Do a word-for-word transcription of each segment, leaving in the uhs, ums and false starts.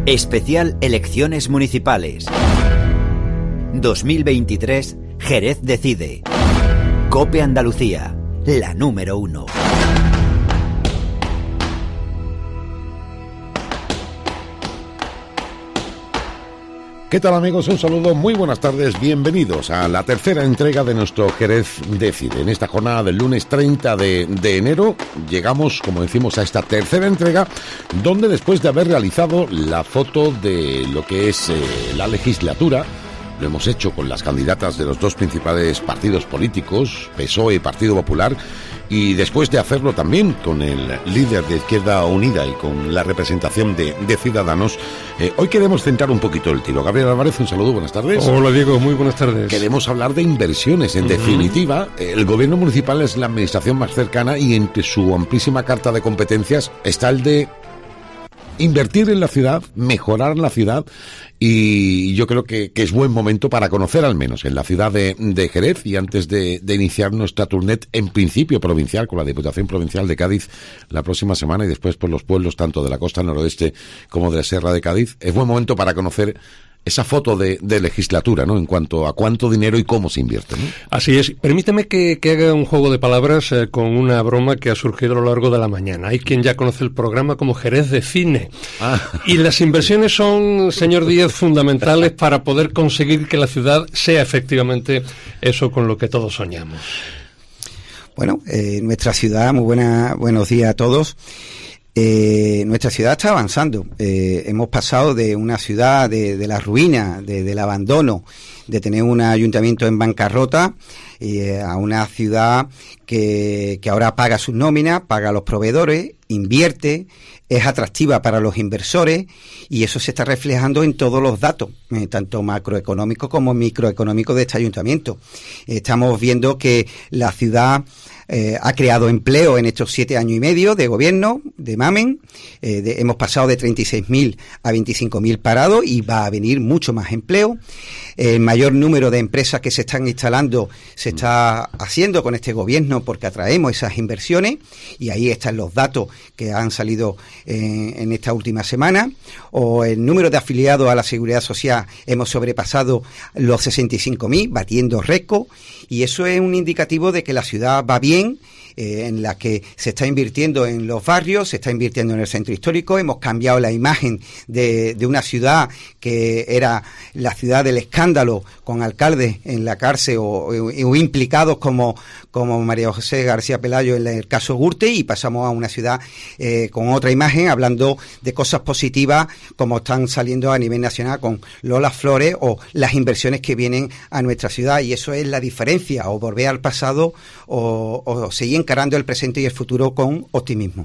Especial Elecciones Municipales. dos mil veintitrés, Jerez decide. COPE Andalucía, la número uno. ¿Qué tal, amigos? Un saludo, muy buenas tardes, bienvenidos a la tercera entrega de nuestro Jerez Decide. En esta jornada del lunes treinta de, de enero llegamos, como decimos, a esta tercera entrega, donde después de haber realizado la foto de lo que es eh, la legislatura, lo hemos hecho con las candidatas de los dos principales partidos políticos, P S O E y Partido Popular, y después de hacerlo también con el líder de Izquierda Unida y con la representación de, de Ciudadanos, eh, hoy queremos centrar un poquito el tiro. Gabriel Álvarez, un saludo, buenas tardes. Hola, Diego, muy buenas tardes. Queremos hablar de inversiones. En uh-huh. definitiva, el gobierno municipal es la administración más cercana y entre su amplísima carta de competencias está el de invertir en la ciudad, mejorar la ciudad, y yo creo que, que es buen momento para conocer al menos en la ciudad de, de Jerez, y antes de, de iniciar nuestra tournée en principio provincial con la Diputación Provincial de Cádiz la próxima semana y después por los pueblos tanto de la costa noroeste como de la Sierra de Cádiz, es buen momento para conocer esa foto de, de legislatura, ¿no? En cuanto a cuánto dinero y cómo se invierte, ¿no? Así es. Permíteme que, que haga un juego de palabras eh, con una broma que ha surgido a lo largo de la mañana. Hay quien ya conoce el programa como Jerez de Cine. Ah. Y las inversiones son, señor Díez, fundamentales para poder conseguir que la ciudad sea efectivamente eso con lo que todos soñamos. Bueno, eh, nuestra ciudad, muy buena, buenos días a todos. Eh, nuestra ciudad está avanzando. Eh, hemos pasado de una ciudad de, de la ruina, de, del abandono, de tener un ayuntamiento en bancarrota, eh, a una ciudad que, que ahora paga sus nóminas, paga a los proveedores, invierte, es atractiva para los inversores, y eso se está reflejando en todos los datos, eh, tanto macroeconómicos como microeconómicos de este ayuntamiento. Eh, estamos viendo que la ciudad Eh, ha creado empleo en estos siete años y medio de gobierno de Mamen. Eh, de, hemos pasado de treinta y seis mil a veinticinco mil parados y va a venir mucho más empleo. El eh, mayor número de empresas que se están instalando se está haciendo con este gobierno porque atraemos esas inversiones, y ahí están los datos que han salido eh, en esta última semana. O el número de afiliados a la Seguridad Social, hemos sobrepasado los sesenta y cinco mil, batiendo récord, y eso es un indicativo de que la ciudad va bien, eh, en la que se está invirtiendo en los barrios, se está invirtiendo en el centro histórico. Hemos cambiado la imagen de, de una ciudad que era la ciudad del escándalo, con alcaldes en la cárcel o, o, o implicados como, como María José García Pelayo en el caso Gürtel, y pasamos a una ciudad eh, con otra imagen, hablando de cosas positivas como están saliendo a nivel nacional con Lola Flores o las inversiones que vienen a nuestra ciudad, y eso es la diferencia, o volver al pasado o, o seguir encarando el presente y el futuro con optimismo.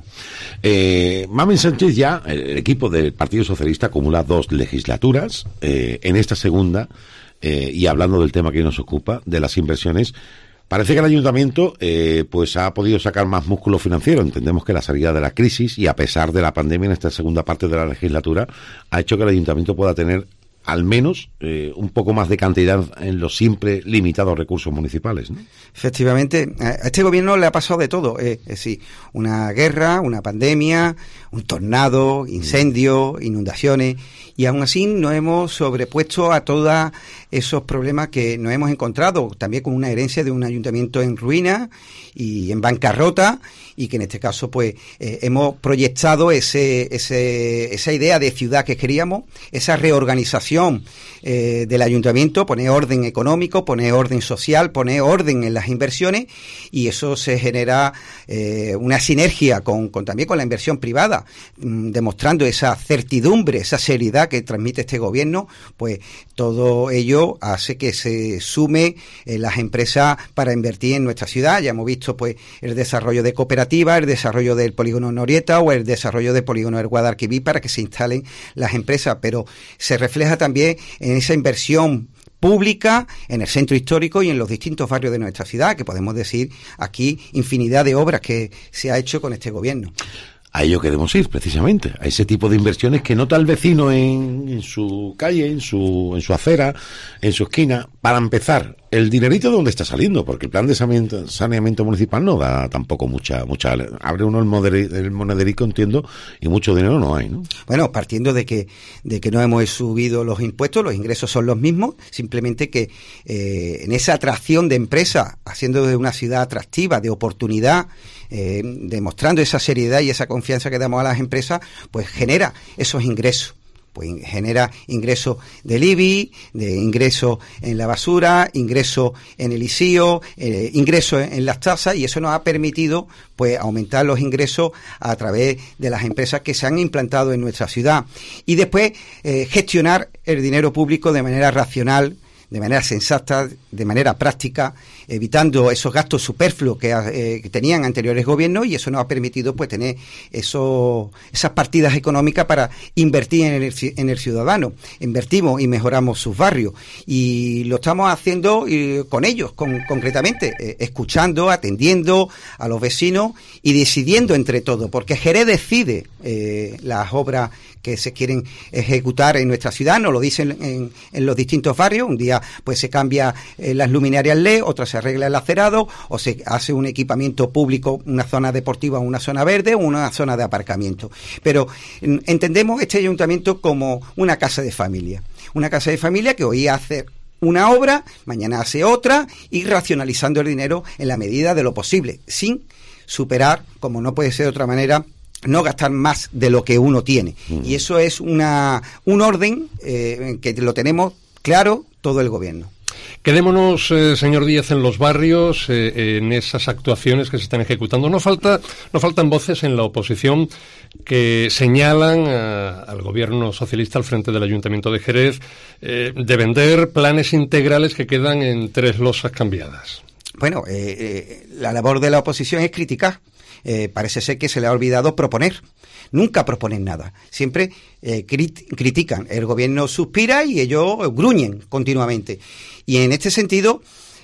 Eh, Mamen Sánchez, ya el equipo del Partido Socialista acumula dos legislaturas, eh, en esta segunda, eh, y hablando del tema que nos ocupa, de las inversiones, parece que el ayuntamiento eh, pues ha podido sacar más músculo financiero. Entendemos que la salida de la crisis y a pesar de la pandemia en esta segunda parte de la legislatura ha hecho que el ayuntamiento pueda tener al menos eh, un poco más de cantidad en los siempre limitados recursos municipales, ¿no? Efectivamente, a este gobierno le ha pasado de todo, eh, es decir, una guerra, una pandemia, un tornado, incendios, inundaciones, y aún así nos hemos sobrepuesto a todos esos problemas que nos hemos encontrado, también con una herencia de un ayuntamiento en ruina y en bancarrota, y que en este caso pues eh, hemos proyectado ese, ese esa idea de ciudad que queríamos, esa reorganización eh, del ayuntamiento, poner orden económico, poner orden social, poner orden en las inversiones, y eso se genera eh, una sinergia con, con también con la inversión privada, mmm, demostrando esa certidumbre, esa seriedad que transmite este gobierno. Pues todo ello hace que se sume eh, las empresas para invertir en nuestra ciudad. Ya hemos visto pues el desarrollo de cooperativas, el desarrollo del polígono Norieta o el desarrollo del polígono del Guadalquivir para que se instalen las empresas, pero se refleja también en esa inversión pública en el centro histórico y en los distintos barrios de nuestra ciudad, que podemos decir aquí infinidad de obras que se ha hecho con este gobierno. A ello queremos ir, precisamente, a ese tipo de inversiones que nota el vecino en, en su calle, en su, en su acera, en su esquina. Para empezar, ¿El dinerito de dónde está saliendo? Porque el plan de saneamiento, saneamiento municipal no da tampoco mucha, mucha, abre uno el, moderi, el monederico, entiendo, y mucho dinero no hay, ¿no? Bueno, partiendo de que, de que no hemos subido los impuestos, los ingresos son los mismos, simplemente que eh, en esa atracción de empresas, haciendo de una ciudad atractiva, de oportunidad, eh, demostrando esa seriedad y esa confianza que damos a las empresas, pues genera esos ingresos. Pues genera ingresos del I B I, de ingresos en la basura, ingresos en el I C I O, eh, ingresos en, en las tasas, y eso nos ha permitido pues aumentar los ingresos a través de las empresas que se han implantado en nuestra ciudad. Y después eh, gestionar el dinero público de manera racional, de manera sensata, de manera práctica, evitando esos gastos superfluos que, eh, que tenían anteriores gobiernos, y eso nos ha permitido pues tener eso, esas partidas económicas para invertir en el, en el ciudadano. Invertimos y mejoramos sus barrios, y lo estamos haciendo eh, con ellos, con, concretamente, eh, escuchando, atendiendo a los vecinos y decidiendo entre todos, porque Jerez decide eh, las obras que se quieren ejecutar en nuestra ciudad, nos lo dicen en, en los distintos barrios. Un día pues se cambia eh, las luminarias L E D, otra se arregla el acerado, o se hace un equipamiento público, una zona deportiva, una zona verde, o una zona de aparcamiento. Pero en, entendemos este ayuntamiento como una casa de familia, una casa de familia que hoy hace una obra, mañana hace otra, y racionalizando el dinero en la medida de lo posible, sin superar, como no puede ser de otra manera, no gastar más de lo que uno tiene. Mm. Y eso es una un orden eh, que lo tenemos claro todo el gobierno. Quedémonos, eh, señor Díez, en los barrios, eh, en esas actuaciones que se están ejecutando. No falta, no faltan voces en la oposición que señalan a, al gobierno socialista al frente del Ayuntamiento de Jerez eh, de vender planes integrales que quedan en tres losas cambiadas. Bueno, eh, eh, la labor de la oposición es criticar. Eh, parece ser que se le ha olvidado proponer. Nunca proponen nada. Siempre eh, crit- critican. El gobierno suspira y ellos gruñen continuamente. Y en este sentido,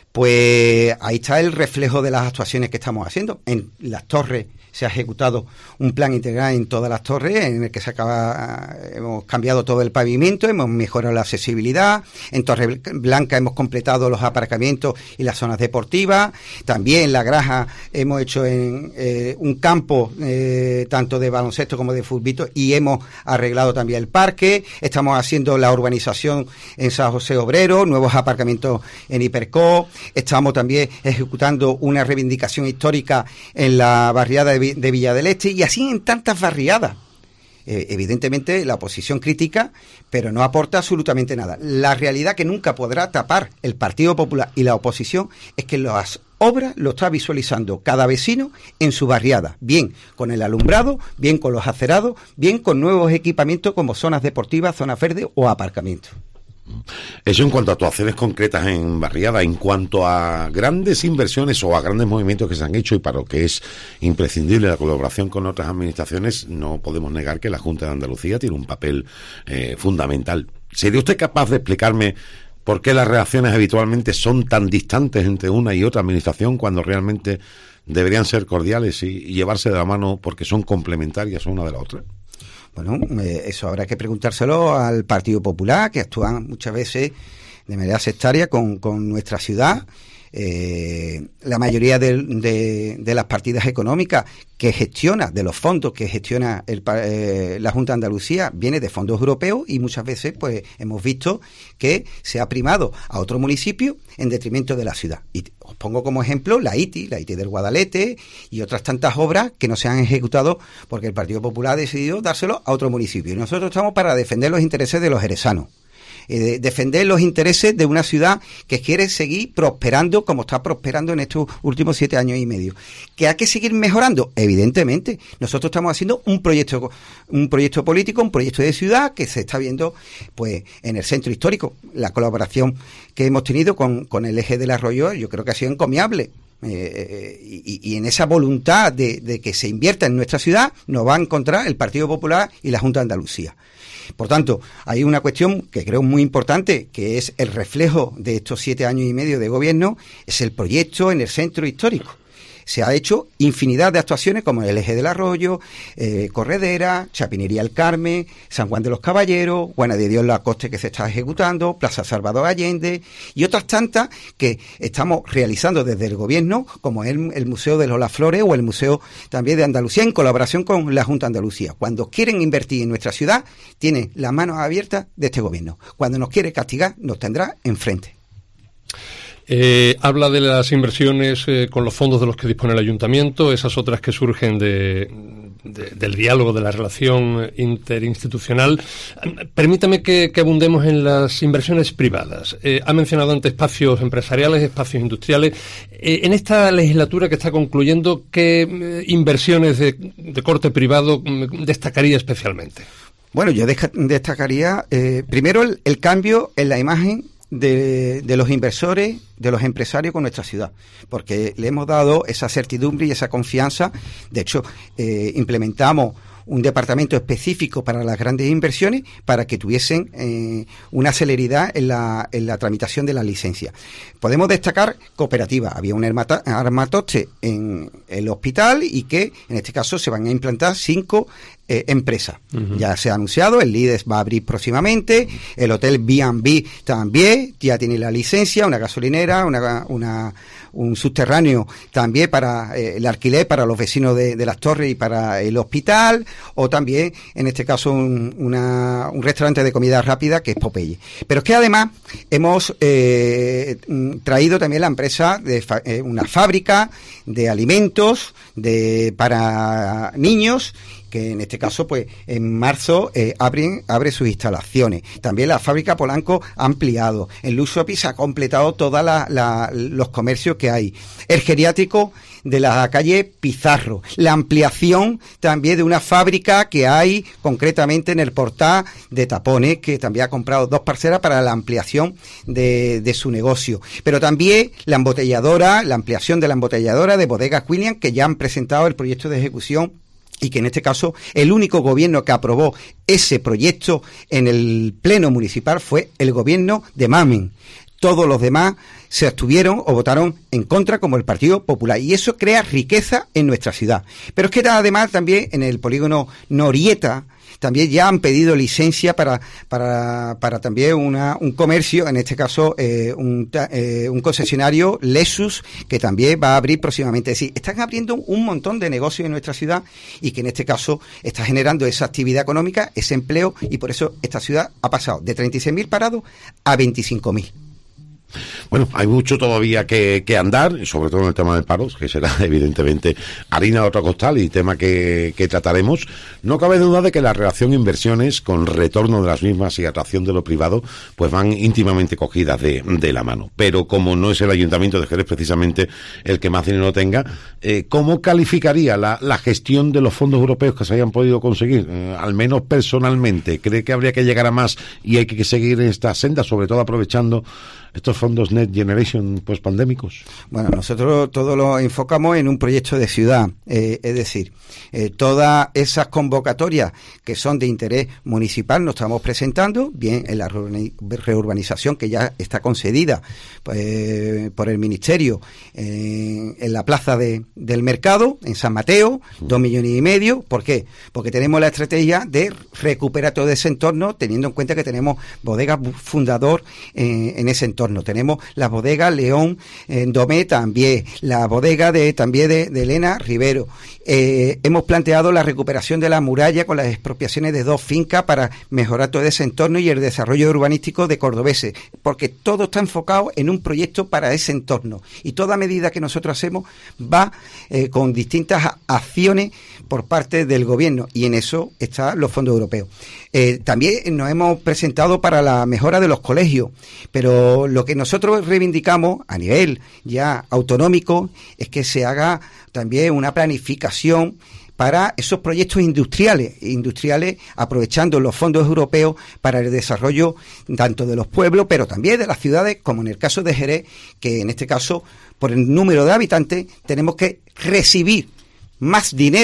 pues ahí está el reflejo de las actuaciones que estamos haciendo. En las torres se ha ejecutado un plan integral en todas las torres, en el que se acaba, hemos cambiado todo el pavimento, hemos mejorado la accesibilidad. En Torre Blanca hemos completado los aparcamientos y las zonas deportivas. También en La Graja hemos hecho en, eh, un campo eh, tanto de baloncesto como de futbito, y hemos arreglado también el parque. Estamos haciendo la urbanización en San José Obrero, nuevos aparcamientos en Hipercó. Estamos también ejecutando una reivindicación histórica en la barriada de de Villa del Este, y así en tantas barriadas. Eh, evidentemente la oposición critica, pero no aporta absolutamente nada. La realidad que nunca podrá tapar el Partido Popular y la oposición es que las obras lo está visualizando cada vecino en su barriada, bien con el alumbrado, bien con los acerados, bien con nuevos equipamientos como zonas deportivas, zonas verdes o aparcamientos. Eso en cuanto a actuaciones concretas en barriada. En cuanto a grandes inversiones o a grandes movimientos que se han hecho, y para lo que es imprescindible la colaboración con otras administraciones, no podemos negar que la Junta de Andalucía tiene un papel eh, fundamental. ¿Sería usted capaz de explicarme por qué las reacciones habitualmente son tan distantes entre una y otra administración, cuando realmente deberían ser cordiales y, y llevarse de la mano porque son complementarias una de la otra? Bueno, eh, eso habrá que preguntárselo al Partido Popular, que actúan muchas veces de manera sectaria con, con nuestra ciudad. Eh, la mayoría de, de, de las partidas económicas que gestiona, de los fondos que gestiona el, eh, la Junta de Andalucía, viene de fondos europeos, y muchas veces pues hemos visto que se ha primado a otro municipio en detrimento de la ciudad. Y os pongo como ejemplo la I T I, la I T I del Guadalete, y otras tantas obras que no se han ejecutado porque el Partido Popular ha decidido dárselo a otro municipio. Y nosotros estamos para defender los intereses de los jerezanos. Eh, defender los intereses de una ciudad que quiere seguir prosperando como está prosperando en estos últimos siete años y medio. ¿Que hay que seguir mejorando? Evidentemente. Nosotros estamos haciendo un proyecto, un proyecto político, un proyecto de ciudad que se está viendo pues en el centro histórico. La colaboración que hemos tenido con, con el eje del Arroyo, yo creo que ha sido encomiable. Eh, y, y en esa voluntad de, de que se invierta en nuestra ciudad nos va a encontrar el Partido Popular y la Junta de Andalucía. Por tanto, hay una cuestión que creo muy importante, que es el reflejo de estos siete años y medio de gobierno, es el proyecto en el centro histórico. se ha hecho infinidad de actuaciones como el Eje del Arroyo, eh, Corredera, Chapinería El Carmen, San Juan de los Caballeros, Buena de Dios La Coste, que se está ejecutando, Plaza Salvador Allende y otras tantas que estamos realizando desde el gobierno, como el, el Museo de los Las Flores o el Museo también de Andalucía, en colaboración con la Junta de Andalucía. Cuando quieren invertir en nuestra ciudad, tienen las manos abiertas de este gobierno. Cuando nos quiere castigar, nos tendrá enfrente. Eh, habla de las inversiones eh, con los fondos de los que dispone el ayuntamiento, esas otras que surgen de, de, del diálogo, de la relación interinstitucional. Permítame que, que abundemos en las inversiones privadas. Eh, ha mencionado antes espacios empresariales, espacios industriales. Eh, en esta legislatura que está concluyendo, ¿qué eh, inversiones de, de corte privado destacaría especialmente? Bueno, yo destacaría eh, primero el, el cambio en la imagen De, de los inversores, de los empresarios con nuestra ciudad, porque le hemos dado esa certidumbre y esa confianza. De hecho, eh, implementamos un departamento específico para las grandes inversiones para que tuviesen eh, una celeridad en la, en la tramitación de la licencia. Podemos destacar cooperativas. Había un armatoste en el hospital y que en este caso se van a implantar cinco Eh, empresa. Uh-huh. Ya se ha anunciado, el Lides va a abrir próximamente, el hotel B and B también ya tiene la licencia, una gasolinera, una, una un subterráneo también para eh, el alquiler para los vecinos de, de las Torres y para el hospital, o también en este caso un, una, un restaurante de comida rápida que es Popeye. Pero es que además hemos eh, traído también la empresa de fa- eh, una fábrica de alimentos de para niños, que en este caso, pues, en marzo eh, abren, abre sus instalaciones. También la fábrica Polanco ha ampliado. En Luxopi se ha completado todos la, la, los comercios que hay. El geriátrico de la calle Pizarro. La ampliación también de una fábrica que hay concretamente en el Portal de Tapones, que también ha comprado dos parcelas para la ampliación de, de su negocio. Pero también la embotelladora, la ampliación de la embotelladora de Bodegas William, que ya han presentado el proyecto de ejecución, y que en este caso el único gobierno que aprobó ese proyecto en el pleno municipal fue el gobierno de Mamen. Todos los demás se abstuvieron o votaron en contra, como el Partido Popular, y eso crea riqueza en nuestra ciudad. Pero es que además también en el polígono Norieta también ya han pedido licencia para para para también una un comercio, en este caso eh, un, eh, un concesionario Lexus, que también va a abrir próximamente. Es decir, están abriendo un montón de negocios en nuestra ciudad y que en este caso está generando esa actividad económica, ese empleo, y por eso esta ciudad ha pasado de treinta y seis mil parados a veinticinco mil. Bueno, hay mucho todavía que, que andar, sobre todo en el tema del paro, que será evidentemente harina de otro costal y tema que, que trataremos. No cabe duda de que la relación inversiones con retorno de las mismas y atracción de lo privado pues van íntimamente cogidas de, de la mano. Pero como no es el Ayuntamiento de Jerez precisamente el que más dinero tenga, eh, ¿cómo calificaría la, la gestión de los fondos europeos que se hayan podido conseguir? Eh, al menos personalmente, ¿cree que habría que llegar a más y hay que seguir esta senda, sobre todo aprovechando estos fondos Next Generation post-pandémicos? Bueno, nosotros todo lo enfocamos en un proyecto de ciudad, eh, es decir, eh, todas esas convocatorias que son de interés municipal nos estamos presentando, bien en la reurbanización que ya está concedida pues, por el Ministerio eh, en la plaza de, del Mercado, en San Mateo, dos millones y medio. ¿Por qué? Porque tenemos la estrategia de recuperar todo ese entorno, teniendo en cuenta que tenemos bodegas fundador eh, en ese entorno. Tenemos la bodega León en Domé también, la bodega de también de, de Elena Rivero. Eh, hemos planteado la recuperación de la muralla con las expropiaciones de dos fincas para mejorar todo ese entorno y el desarrollo urbanístico de cordobeses, porque todo está enfocado en un proyecto para ese entorno y toda medida que nosotros hacemos va eh, con distintas acciones por parte del gobierno, y en eso están los fondos europeos. Eh, también nos hemos presentado para la mejora de los colegios, pero lo que nosotros reivindicamos a nivel ya autonómico es que se haga también una planificación para esos proyectos industriales, industriales aprovechando los fondos europeos para el desarrollo tanto de los pueblos, pero también de las ciudades, como en el caso de Jerez, que en este caso, por el número de habitantes, tenemos que recibir más dinero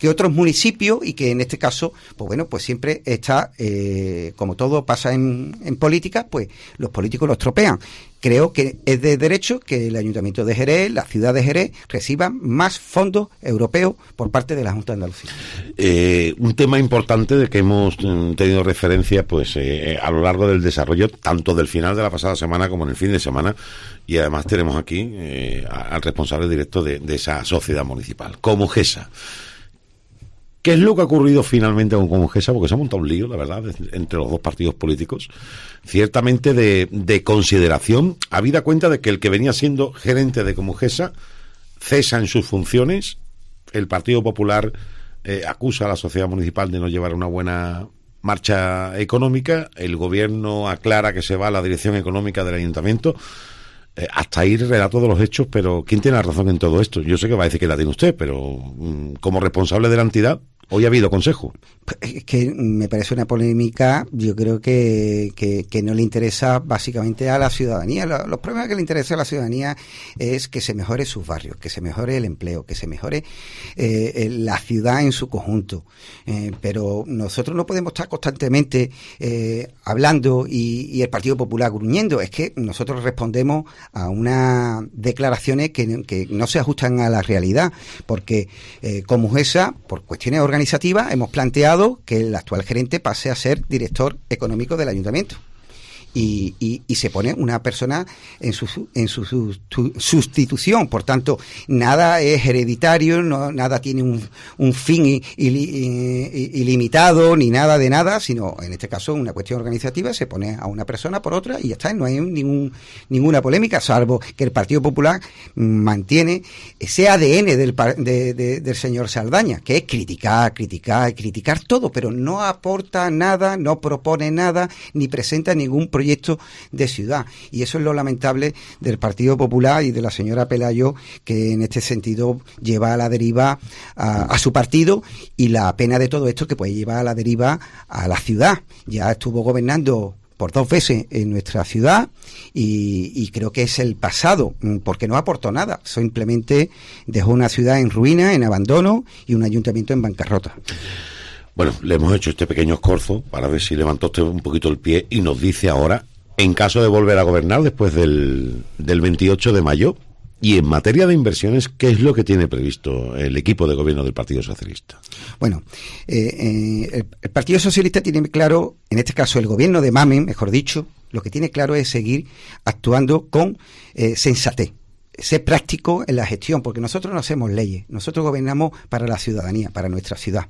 que otros municipios y que en este caso, pues bueno, pues siempre está, eh, como todo pasa en, en política, pues los políticos lo estropean. Creo que es de derecho que el Ayuntamiento de Jerez, la ciudad de Jerez, reciban más fondos europeos por parte de la Junta de Andalucía. Eh, un tema importante de que hemos tenido referencia pues eh, a lo largo del desarrollo, tanto del final de la pasada semana como en el fin de semana, y además tenemos aquí eh, al responsable directo de, de esa sociedad municipal, Comugesa. ¿Qué es lo que ha ocurrido finalmente con Comugesa? Porque se ha montado un lío, la verdad, entre los dos partidos políticos, ciertamente de, de consideración, habida cuenta de que el que venía siendo gerente de Comugesa cesa en sus funciones, el Partido Popular eh, acusa a la sociedad municipal de no llevar una buena marcha económica, el gobierno aclara que se va a la dirección económica del ayuntamiento. Eh, hasta ahí el relato de los hechos, pero ¿quién tiene la razón en todo esto? Yo sé que va a decir que la tiene usted, pero mmm, como responsable de la entidad, hoy ha habido consejo. Es que me parece una polémica, yo creo que, que, que no le interesa básicamente a la ciudadanía. Los, los problemas que le interesa a la ciudadanía es que se mejore sus barrios, que se mejore el empleo, que se mejore eh, la ciudad en su conjunto. Eh, pero nosotros no podemos estar constantemente eh, hablando y, y el Partido Popular gruñendo. Es que nosotros respondemos a unas declaraciones que, que no se ajustan a la realidad, porque eh, Comugesa, por cuestiones organizativas, hemos planteado que el actual gerente pase a ser director económico del ayuntamiento. Y, y, y se pone una persona en su en su, su, su sustitución. Por tanto, nada es hereditario, no, nada tiene un, un fin il, il, il, ilimitado, ni nada de nada, sino en este caso una cuestión organizativa, se pone a una persona por otra y ya está, no hay ningún ninguna polémica, salvo que el Partido Popular mantiene ese A D N del, de, de, del señor Saldaña, que es criticar, criticar, criticar todo, pero no aporta nada, no propone nada, ni presenta ningún proyecto proyecto de ciudad, y eso es lo lamentable del Partido Popular y de la señora Pelayo, que en este sentido lleva a la deriva a, a su partido, y la pena de todo esto es que puede llevar a la deriva a la ciudad. Ya estuvo gobernando por dos veces en nuestra ciudad y, y creo que es el pasado, porque no aportó nada, simplemente dejó una ciudad en ruina, en abandono, y un ayuntamiento en bancarrota. Bueno, le hemos hecho este pequeño escorzo para ver si levantó usted un poquito el pie y nos dice ahora, en caso de volver a gobernar después del, del veintiocho de mayo, y en materia de inversiones, ¿qué es lo que tiene previsto el equipo de gobierno del Partido Socialista? Bueno, eh, eh, el, el Partido Socialista tiene claro, en este caso el gobierno de Mamen, mejor dicho, lo que tiene claro es seguir actuando con eh, sensatez. Ser práctico en la gestión, porque nosotros no hacemos leyes, nosotros gobernamos para la ciudadanía, para nuestra ciudad.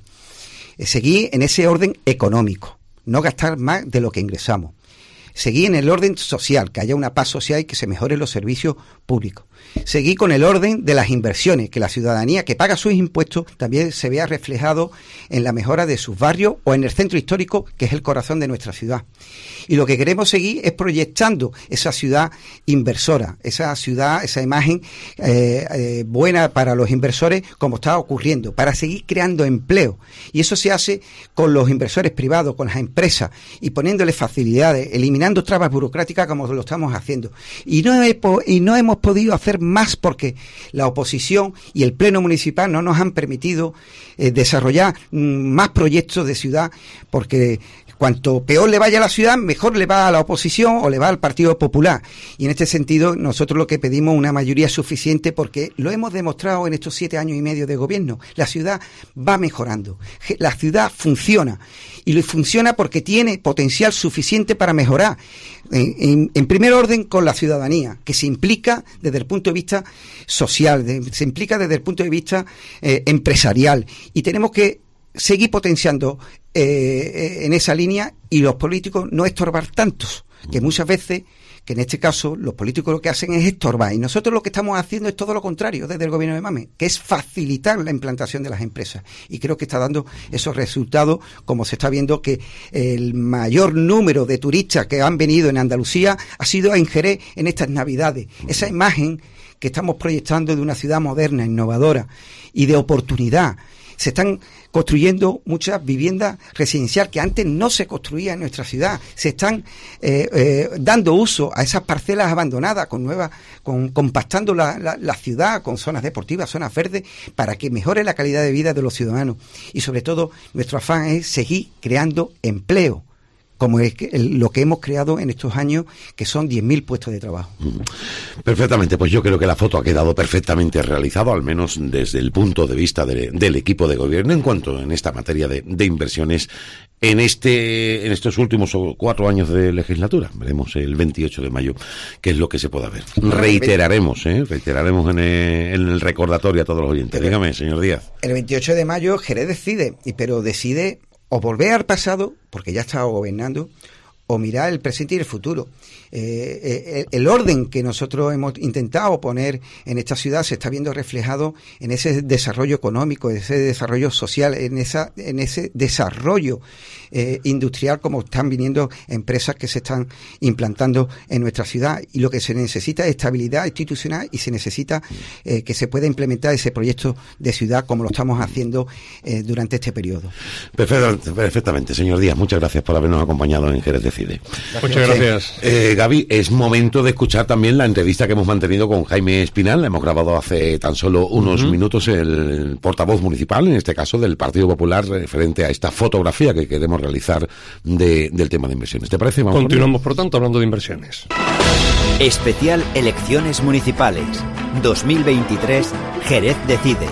Seguir en ese orden económico, no gastar más de lo que ingresamos. Seguir en el orden social, que haya una paz social y que se mejoren los servicios públicos. Seguir con el orden de las inversiones, que la ciudadanía que paga sus impuestos también se vea reflejado en la mejora de sus barrios o en el centro histórico, que es el corazón de nuestra ciudad. Y lo que queremos seguir es proyectando esa ciudad inversora, esa ciudad, esa imagen eh, eh, buena para los inversores, como está ocurriendo, para seguir creando empleo. Y eso se hace con los inversores privados, con las empresas, y poniéndoles facilidades, eliminando trabas burocráticas como lo estamos haciendo. Y no, he, y no hemos podido hacer más porque la oposición y el pleno municipal no nos han permitido eh, desarrollar mm, más proyectos de ciudad, porque cuanto peor le vaya a la ciudad, mejor le va a la oposición o le va al Partido Popular. Y en este sentido, nosotros lo que pedimos es una mayoría suficiente, porque lo hemos demostrado en estos siete años y medio de gobierno. La ciudad va mejorando, la ciudad funciona, y funciona porque tiene potencial suficiente para mejorar. En, en, en primer orden, con la ciudadanía, que se implica desde el punto de vista social, de, se implica desde el punto de vista eh, empresarial, y tenemos que seguir potenciando eh, en esa línea, y los políticos no estorbar tantos, que muchas veces, que en este caso los políticos lo que hacen es estorbar, y nosotros lo que estamos haciendo es todo lo contrario desde el gobierno de Mamen, que es facilitar la implantación de las empresas, y creo que está dando esos resultados, como se está viendo que el mayor número de turistas que han venido en Andalucía ha sido en Jerez en estas Navidades. Esa imagen que estamos proyectando de una ciudad moderna, innovadora y de oportunidad, se están construyendo muchas viviendas residenciales que antes no se construían en nuestra ciudad. Se están eh, eh, dando uso a esas parcelas abandonadas, con nuevas, con compactando la, la, la ciudad, con zonas deportivas, zonas verdes, para que mejore la calidad de vida de los ciudadanos. Y sobre todo, nuestro afán es seguir creando empleo, como es que el, lo que hemos creado en estos años, que son diez mil puestos de trabajo. Perfectamente, pues yo creo que la foto ha quedado perfectamente realizada, al menos desde el punto de vista de, del equipo de gobierno, en cuanto en esta materia de, de inversiones en este en estos últimos cuatro años de legislatura. Veremos el veintiocho de mayo qué es lo que se pueda ver. Reiteraremos, ¿eh? Reiteraremos en el, en el recordatorio a todos los oyentes. Pero, dígame, señor Díaz. El veintiocho de mayo Jerez decide, pero decide o volver al pasado, porque ya está gobernando, o mirar el presente y el futuro. Eh, eh, el orden que nosotros hemos intentado poner en esta ciudad se está viendo reflejado en ese desarrollo económico, en ese desarrollo social, en esa en ese desarrollo eh, industrial, como están viniendo empresas que se están implantando en nuestra ciudad. Y lo que se necesita es estabilidad institucional y se necesita eh, que se pueda implementar ese proyecto de ciudad como lo estamos haciendo eh, durante este periodo. Perfectamente, perfectamente, señor Díaz. Muchas gracias por habernos acompañado en Jerez Decide. Gracias. Muchas gracias. Eh, Gaby, es momento de escuchar también la entrevista que hemos mantenido con Jaime Espinal. La hemos grabado hace tan solo unos uh-huh. minutos, el portavoz municipal, en este caso del Partido Popular, referente a esta fotografía que queremos realizar de, del tema de inversiones. ¿Te parece? Vamos Continuamos, por, por tanto, hablando de inversiones. Especial Elecciones Municipales dos mil veintitrés, Jerez Decide.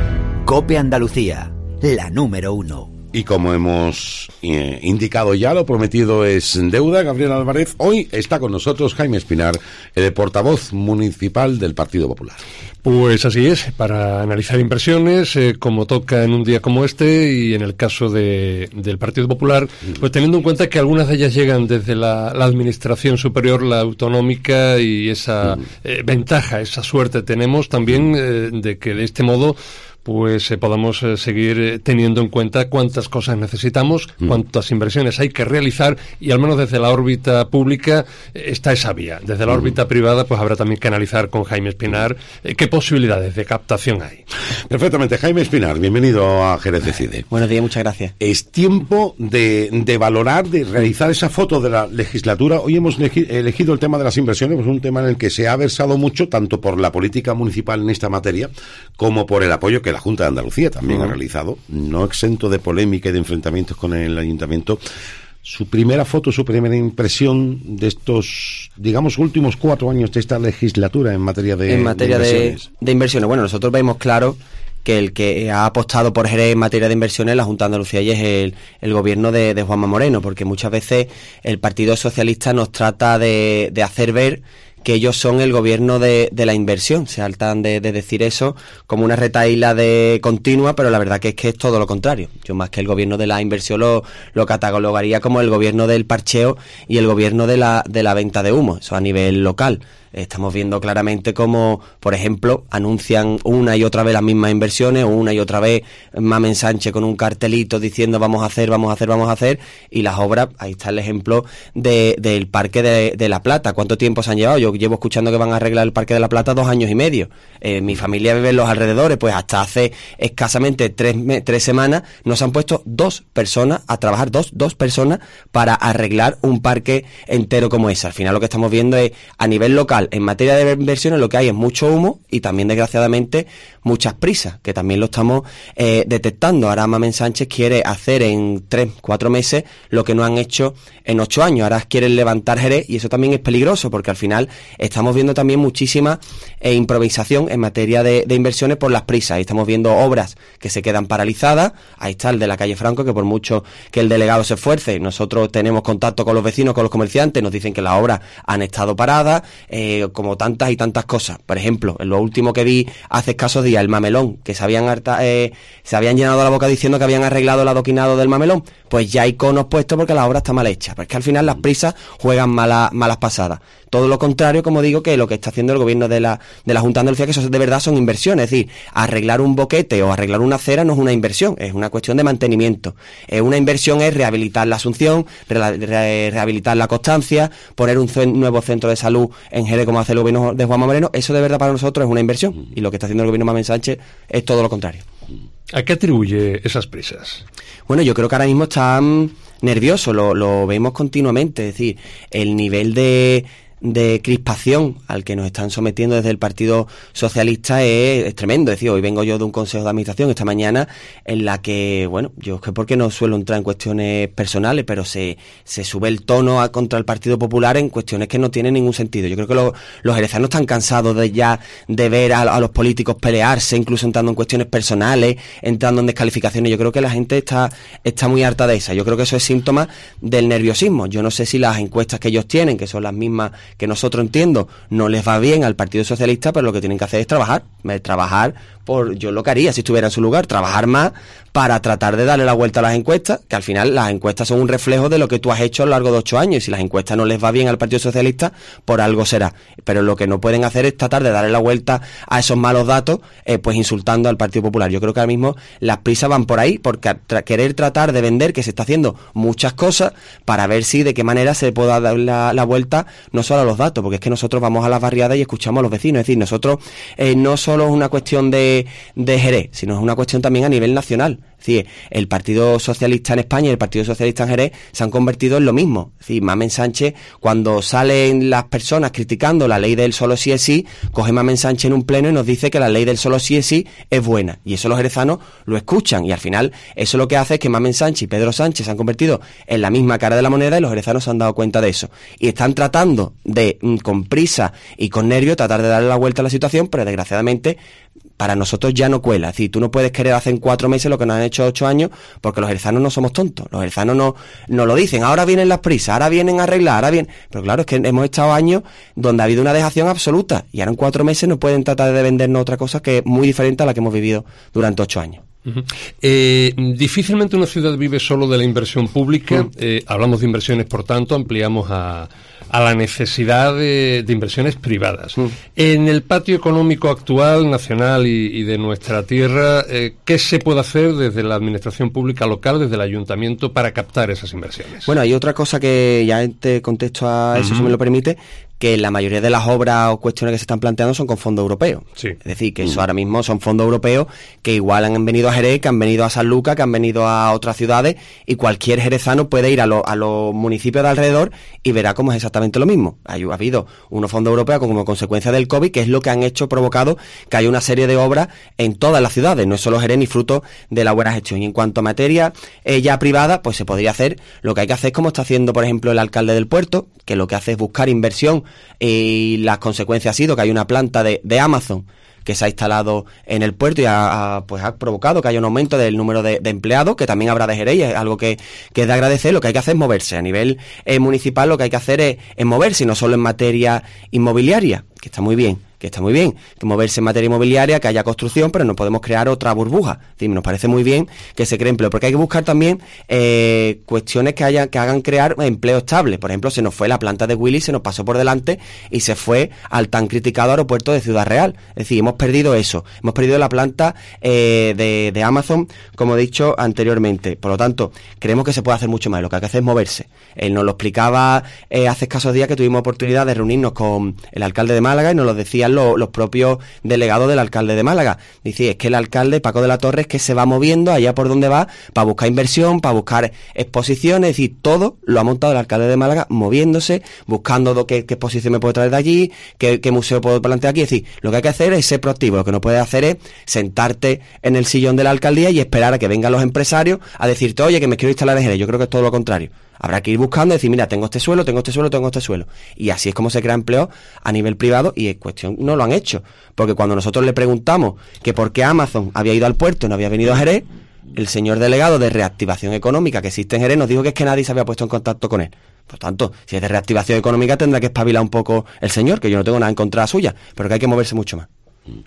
COPE Andalucía, la número uno. Y como hemos eh, indicado ya, lo prometido es deuda. Gabriel Álvarez, hoy está con nosotros Jaime Espinar, el portavoz municipal del Partido Popular. Pues así es, para analizar inversiones, eh, como toca en un día como este, y en el caso de, del Partido Popular, pues teniendo en cuenta que algunas de ellas llegan desde la, la Administración Superior, la autonómica, y esa eh, ventaja, esa suerte tenemos también eh, de que de este modo pues eh, podamos eh, seguir eh, teniendo en cuenta cuántas cosas necesitamos, mm. cuántas inversiones hay que realizar, y al menos desde la órbita pública eh, está esa vía. Desde la mm. órbita privada pues habrá también que analizar con Jaime Espinar eh, qué posibilidades de captación hay. Perfectamente. Jaime Espinar, bienvenido a Jerez Decide. Buenos días, muchas gracias. Es tiempo de, de valorar, de realizar esa foto de la legislatura. Hoy hemos elegido el tema de las inversiones, pues un tema en el que se ha versado mucho, tanto por la política municipal en esta materia, como por el apoyo que la Junta de Andalucía también uh-huh. ha realizado, no exento de polémica y de enfrentamientos con el Ayuntamiento. Su primera foto, su primera impresión de estos, digamos, últimos cuatro años de esta legislatura en materia de En materia de inversiones. De, de inversiones. Bueno, nosotros vemos claro que el que ha apostado por Jerez en materia de inversiones la Junta de Andalucía y es el, el gobierno de, de Juanma Moreno, porque muchas veces el Partido Socialista nos trata de, de hacer ver que ellos son el gobierno de, de la inversión. Se hartan de, de decir eso como una retahíla de continua, pero la verdad que es que es todo lo contrario. Yo más que el gobierno de la inversión lo, lo catalogaría como el gobierno del parcheo y el gobierno de la, de la venta de humo, eso a nivel local. Estamos viendo claramente cómo, por ejemplo, anuncian una y otra vez las mismas inversiones, o una y otra vez Mamen Sánchez con un cartelito diciendo vamos a hacer, vamos a hacer, vamos a hacer, y las obras, ahí está el ejemplo de, del Parque de, de La Plata. ¿Cuánto tiempo se han llevado? Yo llevo escuchando que van a arreglar el Parque de La Plata dos años y medio. Eh, mi familia vive en los alrededores, pues hasta hace escasamente tres, tres semanas no se han puesto dos personas a trabajar, dos, dos personas para arreglar un parque entero como ese. Al final lo que estamos viendo es, a nivel local, en materia de inversiones lo que hay es mucho humo y también desgraciadamente muchas prisas, que también lo estamos eh, detectando. Ahora Mamen Sánchez quiere hacer en tres, cuatro meses lo que no han hecho en ocho años. Ahora quieren levantar Jerez y eso también es peligroso, porque al final estamos viendo también muchísima eh, improvisación en materia de, de inversiones por las prisas. Ahí estamos viendo obras que se quedan paralizadas. Ahí está el de la calle Franco, que por mucho que el delegado se esfuerce, nosotros tenemos contacto con los vecinos, con los comerciantes, nos dicen que las obras han estado paradas, eh, como tantas y tantas cosas. Por ejemplo, en lo último que vi hace escasos días, el Mamelón, que se habían harta, eh, se habían llenado la boca diciendo que habían arreglado el adoquinado del Mamelón, pues ya hay conos puestos porque la obra está mal hecha. Pero es que al final las prisas juegan malas malas pasadas. Todo lo contrario, como digo, que lo que está haciendo el gobierno de la de la Junta de Andalucía, que eso de verdad son inversiones. Es decir, arreglar un boquete o arreglar una acera no es una inversión, es una cuestión de mantenimiento. Eh, una inversión es rehabilitar la Asunción, re, re, rehabilitar la Constancia, poner un cen, nuevo centro de salud en Jerez como hace el gobierno de Juanma Moreno. Eso de verdad para nosotros es una inversión, y lo que está haciendo el gobierno de Mamen Sánchez es todo lo contrario. ¿A qué atribuye esas prisas? Bueno, yo creo que ahora mismo están nerviosos, lo, lo vemos continuamente, es decir, el nivel de... de crispación al que nos están sometiendo desde el Partido Socialista es, es tremendo. Es decir, hoy vengo yo de un consejo de administración esta mañana en la que, bueno, yo es que porque no suelo entrar en cuestiones personales, pero se, se sube el tono a, contra el Partido Popular en cuestiones que no tienen ningún sentido. Yo creo que lo, los jerezanos están cansados de ya de ver a, a los políticos pelearse, incluso entrando en cuestiones personales, entrando en descalificaciones. Yo creo que la gente está, está muy harta de esa. Yo creo que eso es síntoma del nerviosismo. Yo no sé si las encuestas que ellos tienen, que son las mismas que nosotros, entiendo, no les va bien al Partido Socialista, pero lo que tienen que hacer es trabajar, trabajar por, yo lo que haría si estuviera en su lugar, trabajar más para tratar de darle la vuelta a las encuestas, que al final las encuestas son un reflejo de lo que tú has hecho a lo largo de ocho años, y si las encuestas no les va bien al Partido Socialista, por algo será, pero lo que no pueden hacer es tratar de darle la vuelta a esos malos datos, eh, pues insultando al Partido Popular. Yo creo que ahora mismo las prisas van por ahí, porque tra- querer tratar de vender que se está haciendo muchas cosas para ver si de qué manera se pueda dar la, la vuelta no solo a los datos, porque es que nosotros vamos a las barriadas y escuchamos a los vecinos. Es decir, nosotros eh, no solo es una cuestión de, de Jerez, sino es una cuestión también a nivel nacional. Es decir, el Partido Socialista en España y el Partido Socialista en Jerez se han convertido en lo mismo. Es decir, Mamen Sánchez, cuando salen las personas criticando la ley del solo sí es sí, coge Mamen Sánchez en un pleno y nos dice que la ley del solo sí es sí es buena. Y eso los jerezanos lo escuchan. Y al final, eso lo que hace es que Mamen Sánchez y Pedro Sánchez se han convertido en la misma cara de la moneda, y los jerezanos se han dado cuenta de eso. Y están tratando de, con prisa y con nervio, tratar de darle la vuelta a la situación, pero desgraciadamente para nosotros ya no cuela. Es decir, tú no puedes querer hacer en cuatro meses lo que nos han hecho ocho años, porque los jerezanos no somos tontos. Los jerezanos no, no lo dicen, ahora vienen las prisas, ahora vienen a arreglar, ahora vienen... Pero claro, es que hemos estado años donde ha habido una dejación absoluta, y ahora en cuatro meses no pueden tratar de vendernos otra cosa que es muy diferente a la que hemos vivido durante ocho años. Uh-huh. Eh, difícilmente una ciudad vive solo de la inversión pública. Uh-huh. eh, hablamos de inversiones, por tanto, ampliamos a, a la necesidad de, de inversiones privadas. Uh-huh. En el patio económico actual, nacional y, y de nuestra tierra, eh, ¿qué se puede hacer desde la administración pública local, desde el ayuntamiento, para captar esas inversiones? Bueno, hay otra cosa que ya te contesto a eso, uh-huh, si me lo permite, que la mayoría de las obras o cuestiones que se están planteando son con fondos europeos. Sí. Es decir, que eso ahora mismo son fondos europeos que igual han venido a Jerez, que han venido a San Lucas, que han venido a otras ciudades, y cualquier jerezano puede ir a, lo, a los municipios de alrededor y verá cómo es exactamente lo mismo. Ha, ha habido unos fondos europeos como consecuencia del COVID, que es lo que han hecho, provocado que haya una serie de obras en todas las ciudades, no es solo Jerez ni fruto de la buena gestión. Y en cuanto a materia eh, ya privada, pues se podría hacer, lo que hay que hacer es como está haciendo, por ejemplo, el alcalde del puerto, que lo que hace es buscar inversión, y las consecuencias ha sido que hay una planta de, de Amazon que se ha instalado en el puerto y ha, ha, pues ha provocado que haya un aumento del número de, de empleados, que también habrá de Jerez, y es algo que, que es de agradecer. Lo que hay que hacer es moverse. A nivel eh, municipal lo que hay que hacer es, es moverse, y no solo en materia inmobiliaria, que está muy bien, que está muy bien, que moverse en materia inmobiliaria, que haya construcción, pero no podemos crear otra burbuja. Es decir, nos parece muy bien que se cree empleo, porque hay que buscar también eh, cuestiones que haya, que hagan crear empleo estable. Por ejemplo, se nos fue la planta de Willy, se nos pasó por delante y se fue al tan criticado aeropuerto de Ciudad Real. Es decir, hemos perdido eso, hemos perdido la planta eh, de, de Amazon, como he dicho anteriormente. Por lo tanto, creemos que se puede hacer mucho más. Lo que hay que hacer es moverse. Él nos lo explicaba eh, hace escasos días, que tuvimos oportunidad de reunirnos con el alcalde de Málaga, y nos lo decía Los, los propios delegados del alcalde de Málaga. Dice, es que el alcalde Paco de la Torre es que se va moviendo allá por donde va para buscar inversión, para buscar exposiciones. Es decir, todo lo ha montado el alcalde de Málaga, moviéndose, buscando do, qué, qué exposición me puedo traer de allí, qué, qué museo puedo plantear aquí. Es decir, lo que hay que hacer es ser proactivo. Lo que no puedes hacer es sentarte en el sillón de la alcaldía y esperar a que vengan los empresarios a decirte, oye, que me quiero instalar en Jerez. Yo creo que es todo lo contrario. Habrá que ir buscando y decir, mira, tengo este suelo, tengo este suelo, tengo este suelo. Y así es como se crea empleo a nivel privado, y en cuestión no lo han hecho. Porque cuando nosotros le preguntamos que por qué Amazon había ido al puerto y no había venido a Jerez, el señor delegado de reactivación económica que existe en Jerez nos dijo que es que nadie se había puesto en contacto con él. Por tanto, si es de reactivación económica, tendrá que espabilar un poco el señor, que yo no tengo nada en contra suya, pero que hay que moverse mucho más.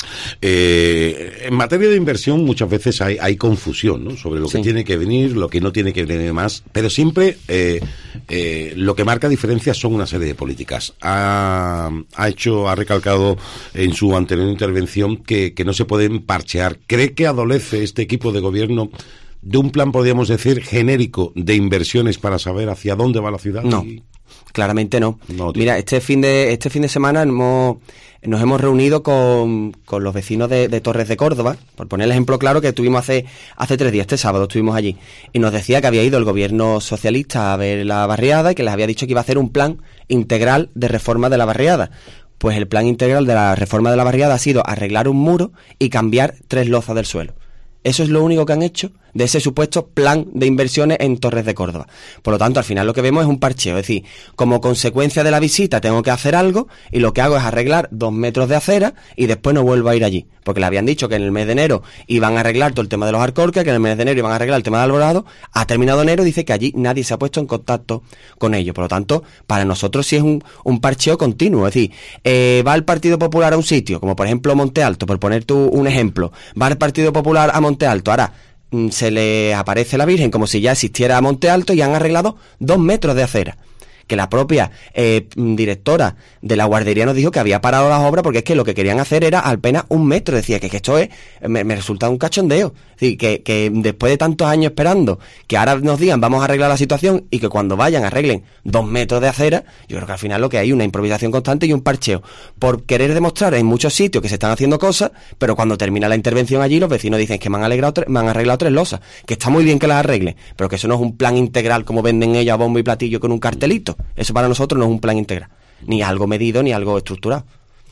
Eh, en materia de inversión muchas veces hay, hay confusión, ¿no?, sobre lo sí. que tiene que venir, lo que no tiene que venir más, pero siempre eh, eh, lo que marca diferencias son una serie de políticas. Ha, ha hecho, ha recalcado en su anterior intervención que, que no se pueden parchear. ¿Cree que adolece este equipo de gobierno de un plan, podríamos decir, genérico de inversiones para saber hacia dónde va la ciudad? No, y... claramente no. no Mira, este fin de este fin de semana hemos, nos hemos reunido con, con los vecinos de, de Torres de Córdoba, por poner el ejemplo claro, que estuvimos hace hace tres días, este sábado estuvimos allí, y nos decía que había ido el gobierno socialista a ver la barriada y que les había dicho que iba a hacer un plan integral de reforma de la barriada. Pues el plan integral de la reforma de la barriada ha sido arreglar un muro y cambiar tres lozas del suelo. Eso es lo único que han hecho de ese supuesto plan de inversiones en Torres de Córdoba. Por lo tanto, al final lo que vemos es un parcheo. Es decir, como consecuencia de la visita tengo que hacer algo y lo que hago es arreglar dos metros de acera y después no vuelvo a ir allí. Porque le habían dicho que en el mes de enero iban a arreglar todo el tema de los Alcorques, que en el mes de enero iban a arreglar el tema de Alborado. Ha terminado enero y dice que allí nadie se ha puesto en contacto con ellos. Por lo tanto, para nosotros sí es un, un parcheo continuo. Es decir, eh, va el Partido Popular a un sitio, como por ejemplo Monte Alto, por poner tú un ejemplo. Va el Partido Popular a Monte Alto. Ahora se le aparece la Virgen como si ya existiera Monte Alto y han arreglado dos metros de acera. Que la propia eh, directora de la guardería nos dijo que había parado las obras porque es que lo que querían hacer era apenas un metro. Decía que, que esto es me, me resulta un cachondeo. Es decir, que, que después de tantos años esperando que ahora nos digan vamos a arreglar la situación y que cuando vayan arreglen dos metros de acera, yo creo que al final lo que hay es una improvisación constante y un parcheo. Por querer demostrar en muchos sitios que se están haciendo cosas, pero cuando termina la intervención allí los vecinos dicen que me han, alegrado tre- me han arreglado tres losas, que está muy bien que las arreglen, pero que eso no es un plan integral como venden ellos a bombo y platillo con un cartelito. Eso para nosotros no es un plan integral, ni algo medido, ni algo estructurado.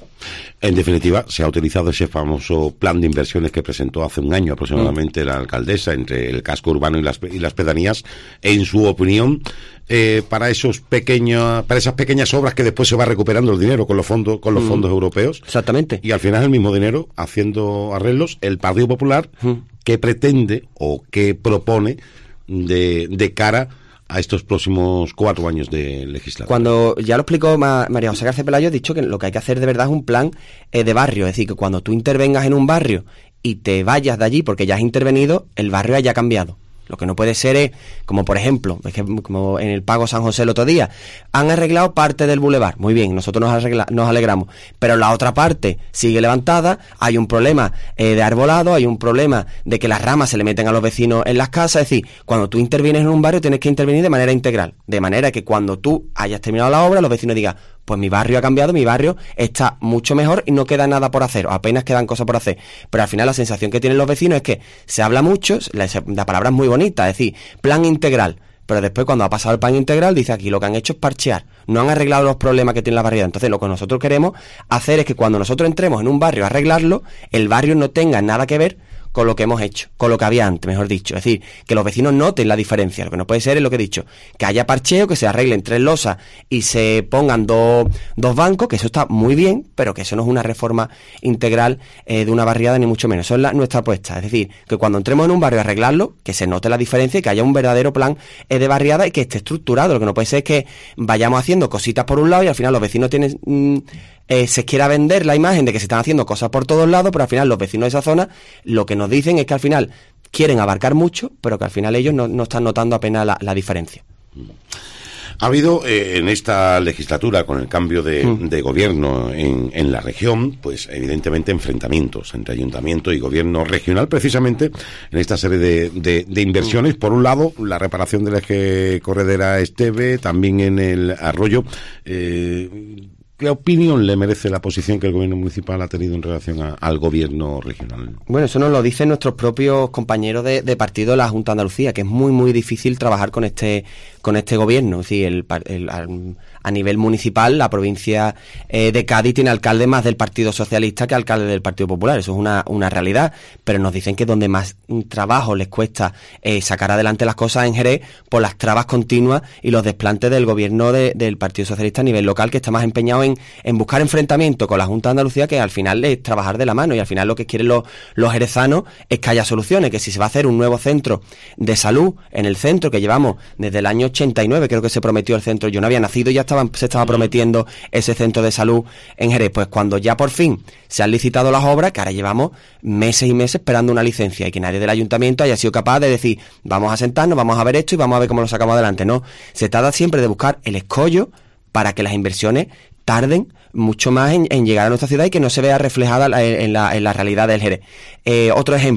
En definitiva, se ha utilizado ese famoso plan de inversiones que presentó hace un año aproximadamente mm. la alcaldesa entre el casco urbano y las, y las pedanías, en su opinión, eh, para esos pequeños, para esas pequeñas obras que después se va recuperando el dinero con los fondos, con los mm. fondos europeos. Exactamente. Y al final el mismo dinero haciendo arreglos, el Partido Popular mm. que pretende o que propone de, de cara a estos próximos cuatro años de legislatura. Cuando ya lo explicó Ma- María José García Pelayo, ha dicho que lo que hay que hacer de verdad es un plan eh, de barrio, es decir, que cuando tú intervengas en un barrio y te vayas de allí porque ya has intervenido, el barrio haya cambiado. Lo que no puede ser es, como por ejemplo, es que como en el Pago San José el otro día, han arreglado parte del bulevar, muy bien, nosotros nos, arregla, nos alegramos, pero la otra parte sigue levantada, hay un problema eh, de arbolado, hay un problema de que las ramas se le meten a los vecinos en las casas, es decir, cuando tú intervienes en un barrio tienes que intervenir de manera integral, de manera que cuando tú hayas terminado la obra, los vecinos digan, pues mi barrio ha cambiado, mi barrio está mucho mejor y no queda nada por hacer, o apenas quedan cosas por hacer. Pero al final la sensación que tienen los vecinos es que se habla mucho, la, la palabra es muy bonita, es decir, plan integral, pero después cuando ha pasado el plan integral dice aquí lo que han hecho es parchear, no han arreglado los problemas que tiene la barriada. Entonces lo que nosotros queremos hacer es que cuando nosotros entremos en un barrio a arreglarlo, el barrio no tenga nada que ver con lo que hemos hecho, con lo que había antes, mejor dicho. Es decir, que los vecinos noten la diferencia. Lo que no puede ser es lo que he dicho, que haya parcheo, que se arreglen tres losas y se pongan dos, dos bancos, que eso está muy bien, pero que eso no es una reforma integral eh, de una barriada, ni mucho menos. Eso es la, nuestra apuesta. Es decir, que cuando entremos en un barrio a arreglarlo, que se note la diferencia y que haya un verdadero plan eh, de barriada y que esté estructurado. Lo que no puede ser es que vayamos haciendo cositas por un lado y al final los vecinos tienen... Mmm, Eh, se quiera vender la imagen de que se están haciendo cosas por todos lados, pero al final los vecinos de esa zona lo que nos dicen es que al final quieren abarcar mucho, pero que al final ellos no, no están notando apenas la, la diferencia. Ha habido eh, en esta legislatura, con el cambio de, mm. de gobierno en, en la región, pues evidentemente enfrentamientos entre ayuntamiento y gobierno regional, precisamente en esta serie de, de, de inversiones. Por un lado, la reparación del eje Corredera Esteve, también en el Arroyo. Eh, ¿Qué opinión le merece la posición que el gobierno municipal ha tenido en relación a, al gobierno regional? Bueno, eso nos lo dicen nuestros propios compañeros de, de partido de la Junta de Andalucía, que es muy, muy difícil trabajar con este con este gobierno. Es decir, el, el, a nivel municipal, la provincia eh, de Cádiz tiene alcalde más del Partido Socialista que alcalde del Partido Popular. Eso es una, una realidad, pero nos dicen que donde más trabajo les cuesta eh, sacar adelante las cosas en Jerez por las trabas continuas y los desplantes del gobierno de, del Partido Socialista a nivel local, que está más empeñado en, en buscar enfrentamiento con la Junta de Andalucía, que al final es trabajar de la mano, y al final lo que quieren los, los jerezanos es que haya soluciones, que si se va a hacer un nuevo centro de salud en el centro, que llevamos desde el año ochenta y nueve, creo que se prometió el centro, yo no había nacido y ya estaban, se estaba prometiendo ese centro de salud en Jerez, pues cuando ya por fin se han licitado las obras, que ahora llevamos meses y meses esperando una licencia y que nadie del ayuntamiento haya sido capaz de decir, vamos a sentarnos, vamos a ver esto y vamos a ver cómo lo sacamos adelante. No, se trata siempre de buscar el escollo para que las inversiones tarden mucho más en, en llegar a nuestra ciudad y que no se vea reflejada en la, en la realidad del Jerez. Eh, otro ejemplo,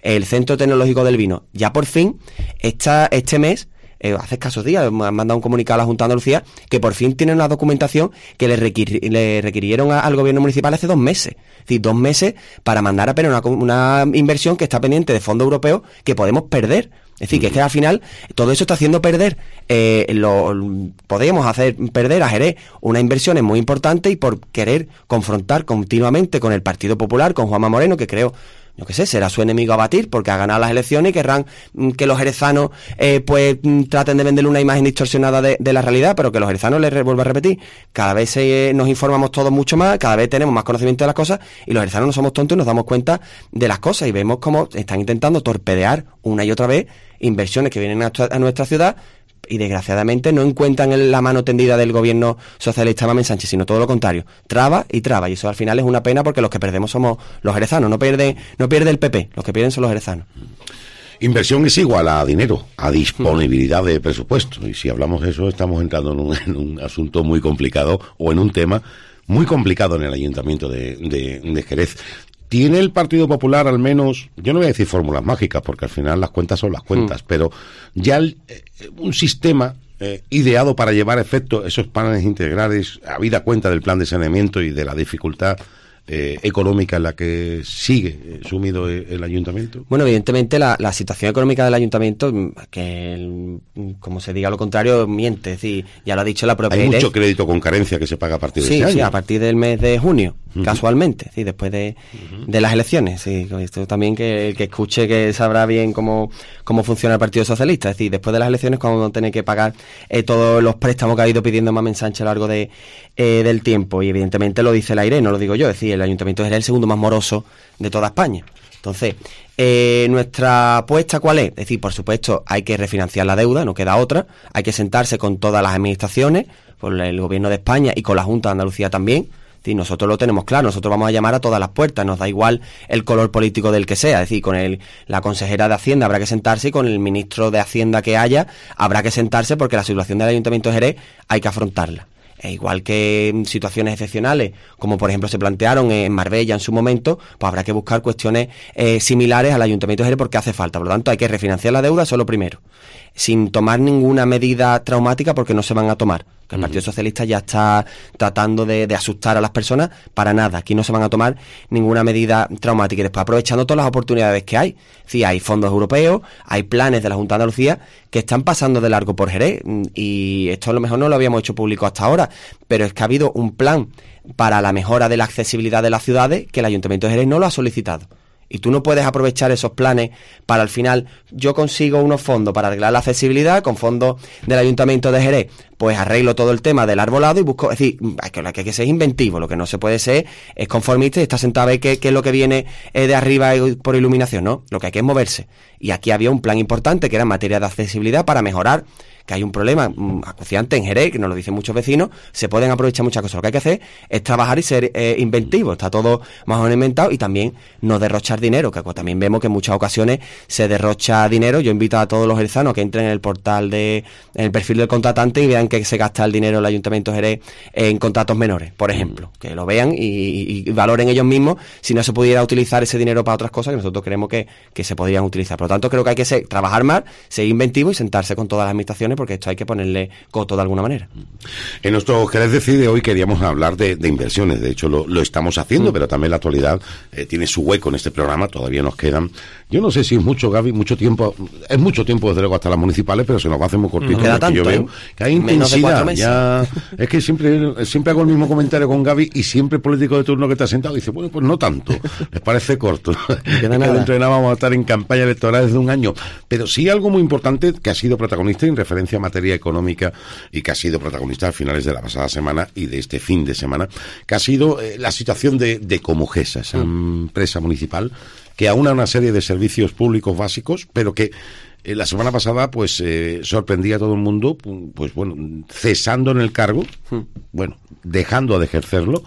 el Centro Tecnológico del Vino. Ya por fin, esta, este mes, eh, hace escasos días, me han mandado un comunicado a la Junta de Andalucía que por fin tienen una documentación que le, requir, le requirieron a, al gobierno municipal hace dos meses. Es decir, dos meses para mandar apenas una, una inversión que está pendiente de fondos europeos que podemos perder. Es decir, que es que al final todo eso está haciendo perder, eh, lo, podemos hacer perder a Jerez unas inversiones muy importantes y por querer confrontar continuamente con el Partido Popular, con Juanma Moreno, que creo, yo qué sé, será su enemigo a batir porque ha ganado las elecciones y querrán mm, que los jerezanos eh, pues mm, traten de venderle una imagen distorsionada de, de la realidad, pero que los jerezanos, les vuelvo a repetir, cada vez eh, nos informamos todos mucho más, cada vez tenemos más conocimiento de las cosas y los jerezanos no somos tontos y nos damos cuenta de las cosas y vemos cómo están intentando torpedear una y otra vez inversiones que vienen a, a nuestra ciudad y desgraciadamente no encuentran la mano tendida del gobierno socialista Mamen Sánchez, sino todo lo contrario, traba y traba, y eso al final es una pena porque los que perdemos somos los jerezanos, no pierde, no pierde el P P, los que pierden son los jerezanos. Inversión es igual a dinero, a disponibilidad de presupuesto, y si hablamos de eso estamos entrando en un, en un asunto muy complicado o en un tema muy complicado en el Ayuntamiento de, de, de Jerez. ¿Tiene el Partido Popular al menos, yo no voy a decir fórmulas mágicas, porque al final las cuentas son las cuentas, mm. pero ya el, eh, un sistema eh, ideado para llevar a efecto esos planes integrales, habida cuenta del plan de saneamiento y de la dificultad eh, económica en la que sigue eh, sumido el, el Ayuntamiento? Bueno, evidentemente la, la situación económica del Ayuntamiento, que el, como se diga lo contrario, miente, es decir, ya lo ha dicho la propia Hay I R E F. Mucho crédito con carencia que se paga a partir de sí, este año. Sí, a partir del mes de junio. Uh-huh. Casualmente, sí, después de, uh-huh. de las elecciones, sí, esto también que el que escuche que sabrá bien cómo, cómo funciona el Partido Socialista, es decir, después de las elecciones cuando vamos a tener que pagar eh, todos los préstamos que ha ido pidiendo Mamen Sánchez a lo largo de, eh, del tiempo, y evidentemente lo dice la I R E, no lo digo yo, es decir, el Ayuntamiento es el segundo más moroso de toda España. Entonces, eh, nuestra apuesta, ¿cuál es? Es decir, por supuesto, hay que refinanciar la deuda, no queda otra, hay que sentarse con todas las administraciones, con el Gobierno de España y con la Junta de Andalucía también. Sí, nosotros lo tenemos claro, nosotros vamos a llamar a todas las puertas, nos da igual el color político del que sea, es decir, con el, la consejera de Hacienda habrá que sentarse y con el ministro de Hacienda que haya habrá que sentarse porque la situación del Ayuntamiento de Jerez hay que afrontarla. E igual que en situaciones excepcionales, como por ejemplo se plantearon en Marbella en su momento, pues habrá que buscar cuestiones eh, similares al Ayuntamiento de Jerez porque hace falta. Por lo tanto, hay que refinanciar la deuda, eso es lo primero, sin tomar ninguna medida traumática porque no se van a tomar. El Partido Socialista ya está tratando de, de asustar a las personas, para nada, aquí no se van a tomar ninguna medida traumática y después aprovechando todas las oportunidades que hay. Sí, hay fondos europeos, hay planes de la Junta de Andalucía que están pasando de largo por Jerez y esto a lo mejor no lo habíamos hecho público hasta ahora, pero es que ha habido un plan para la mejora de la accesibilidad de las ciudades que el Ayuntamiento de Jerez no lo ha solicitado. Y tú no puedes aprovechar esos planes para al final, yo consigo unos fondos para arreglar la accesibilidad con fondos del Ayuntamiento de Jerez, pues arreglo todo el tema del arbolado y busco, es decir, hay que, hay que ser inventivo, lo que no se puede ser es conformista y estar sentado a ver qué, qué es lo que viene eh, de arriba por iluminación, ¿no? Lo que hay que es moverse. Y aquí había un plan importante que era en materia de accesibilidad para mejorar, que hay un problema um, acuciante en Jerez, que nos lo dicen muchos vecinos, se pueden aprovechar muchas cosas. Lo que hay que hacer es trabajar y ser eh, inventivo, está todo más o menos inventado, y también no derrochar dinero, que pues, también vemos que en muchas ocasiones se derrocha dinero. Yo invito a todos los jerezanos que entren en el portal de, en el perfil del contratante y vean que se gasta el dinero del Ayuntamiento de Jerez en contratos menores, por ejemplo, que lo vean y, y, y valoren ellos mismos si no se pudiera utilizar ese dinero para otras cosas que nosotros creemos que, que se podrían utilizar. Por lo tanto, creo que hay que ser, trabajar más, ser inventivo y sentarse con todas las administraciones, porque esto hay que ponerle coto de alguna manera. En nuestro Jerez Decide hoy queríamos hablar de, de inversiones, de hecho lo, lo estamos haciendo, mm. pero también la actualidad eh, tiene su hueco en este programa, todavía nos quedan, yo no sé si es mucho, Gaby, mucho tiempo, es mucho tiempo desde luego hasta las municipales, pero se nos va a hacer muy cortito, no porque yo veo ¿eh? que hay intensidad, ya, es que siempre, siempre hago el mismo comentario con Gaby y siempre el político de turno que está sentado dice, bueno, pues no tanto, les parece corto, que dentro de nada vamos a estar en campaña electoral desde un año, pero sí algo muy importante que ha sido protagonista en referencia a materia económica y que ha sido protagonista a finales de la pasada semana y de este fin de semana, que ha sido eh, la situación de, de Comugesa, esa mm. empresa municipal que aúna una serie de servicios públicos básicos, pero que eh, la semana pasada pues eh, sorprendía a todo el mundo, pues bueno, cesando en el cargo, mm. bueno, dejando de ejercerlo,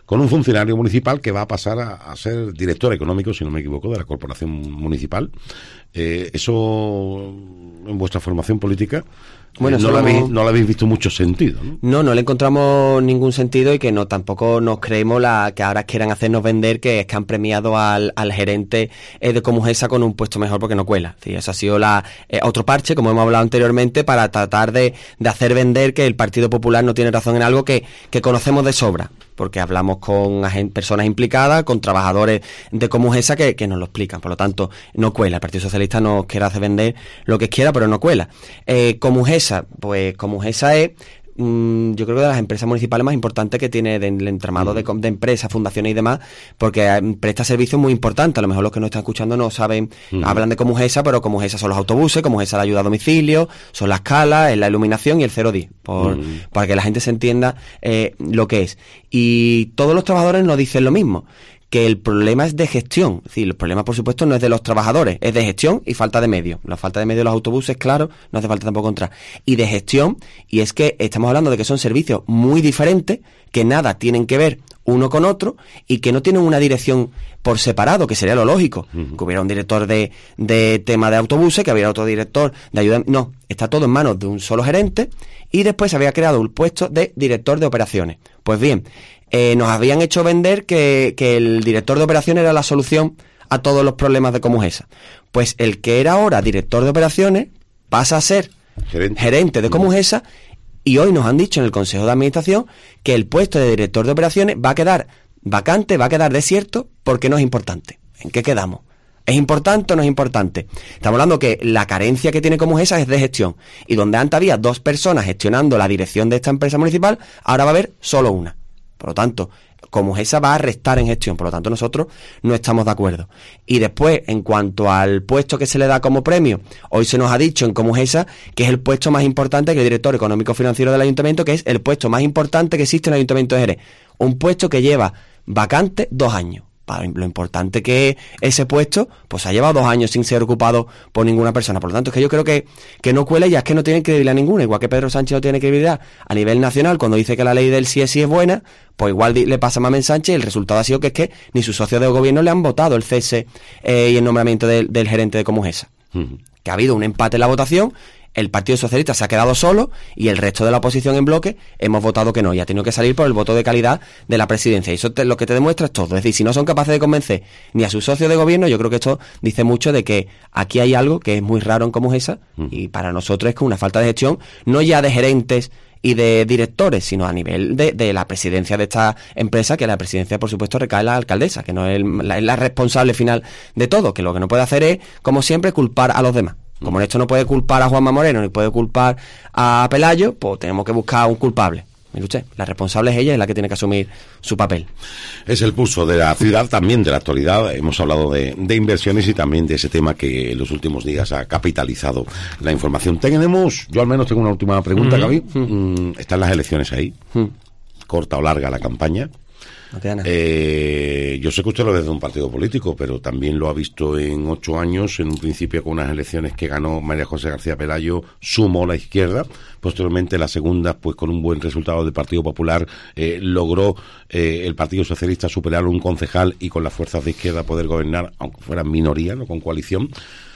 con un funcionario municipal que va a pasar a, a ser director económico, si no me equivoco, de la corporación municipal. Eh, eso, en vuestra formación política, bueno, eh, no, lo habéis, no lo habéis visto mucho sentido, ¿no? No, no le encontramos ningún sentido y que no tampoco nos creemos la que ahora quieran hacernos vender que es que han premiado al, al gerente eh, de Comujesa con un puesto mejor porque no cuela. Sí, eso ha sido la eh, otro parche, como hemos hablado anteriormente, para tratar de, de hacer vender que el Partido Popular no tiene razón en algo que, que conocemos de sobra, porque hablamos con agent, personas implicadas, con trabajadores de Comujesa que, que nos lo explican. Por lo tanto, no cuela. El Partido Socialista nos quiere hacer vender lo que quiera, pero no cuela. Eh, Comujesa, pues Comujesa es, mmm, yo creo que de las empresas municipales más importantes que tiene del entramado de, de empresas, fundaciones y demás, porque eh, presta servicios muy importantes. A lo mejor los que nos están escuchando no saben, uh-huh. hablan de Comujesa, pero Comujesa son los autobuses, Comujesa la ayuda a domicilio, son las calas, es la iluminación y el cero diez, por, uh-huh. para que la gente se entienda eh, lo que es. Y todos los trabajadores nos dicen lo mismo, que el problema es de gestión. Es decir, el problema, por supuesto, no es de los trabajadores, es de gestión y falta de medios. La falta de medios de los autobuses, claro, no hace falta tampoco entrar. Y de gestión, y es que estamos hablando de que son servicios muy diferentes, que nada tienen que ver uno con otro y que no tienen una dirección por separado, que sería lo lógico. Uh-huh. Que hubiera un director de, de tema de autobuses, que hubiera otro director de ayuda. No, está todo en manos de un solo gerente y después se había creado un puesto de director de operaciones. Pues bien, Eh, nos habían hecho vender que, que el director de operaciones era la solución a todos los problemas de Comujesa. Pues el que era ahora director de operaciones pasa a ser gerente, gerente de Comujesa y hoy nos han dicho en el Consejo de Administración que el puesto de director de operaciones va a quedar vacante, va a quedar desierto porque no es importante. ¿En qué quedamos? ¿Es importante o no es importante? Estamos hablando que la carencia que tiene Comujesa es de gestión y donde antes había dos personas gestionando la dirección de esta empresa municipal, ahora va a haber solo una. Por lo tanto, Comujesa va a restar en gestión, por lo tanto nosotros no estamos de acuerdo. Y después, en cuanto al puesto que se le da como premio, hoy se nos ha dicho en Comujesa que es el puesto más importante que el director económico financiero del ayuntamiento, que es el puesto más importante que existe en el ayuntamiento de Jerez. Un puesto que lleva vacante dos años. Para lo importante que es ese puesto, pues ha llevado dos años sin ser ocupado por ninguna persona. Por lo tanto, es que yo creo que, que no cuela y ya es que no tiene credibilidad ninguna. Igual que Pedro Sánchez no tiene credibilidad a nivel nacional cuando dice que la ley del sí es sí es buena, pues igual le pasa a Mamen Sánchez y el resultado ha sido que es que ni sus socios de gobierno le han votado el cese eh, y el nombramiento del, del gerente de Comujesa. Uh-huh. Que ha habido un empate en la votación. El Partido Socialista se ha quedado solo y el resto de la oposición en bloque hemos votado que no, y ha tenido que salir por el voto de calidad de la presidencia. Y eso te, lo que te demuestra es todo. Es decir, si no son capaces de convencer ni a sus socios de gobierno, yo creo que esto dice mucho de que aquí hay algo que es muy raro en Comujesa mm. y para nosotros es que una falta de gestión, no ya de gerentes y de directores, sino a nivel de, de la presidencia de esta empresa, que la presidencia, por supuesto, recae en la alcaldesa, que no es, el, la, es la responsable final de todo, que lo que no puede hacer es, como siempre, culpar a los demás. Como esto no puede culpar a Juanma Moreno ni puede culpar a Pelayo, pues tenemos que buscar un culpable. Mire usted, la responsable es ella, es la que tiene que asumir su papel. Es el pulso de la ciudad, también de la actualidad. Hemos hablado de, de inversiones y también de ese tema que en los últimos días ha capitalizado la información. Tenemos, yo al menos tengo una última pregunta, uh-huh. Gaby. Uh-huh. Están las elecciones ahí, uh-huh. corta o larga la campaña. No queda nada. Eh, yo sé que usted lo ve de un partido político, pero también lo ha visto en ocho años, en un principio con unas elecciones que ganó María José García Pelayo, sumó la izquierda, posteriormente la segunda, pues con un buen resultado del Partido Popular, eh, logró eh, el Partido Socialista superar un concejal y con las fuerzas de izquierda poder gobernar, aunque fueran minoría, no con coalición.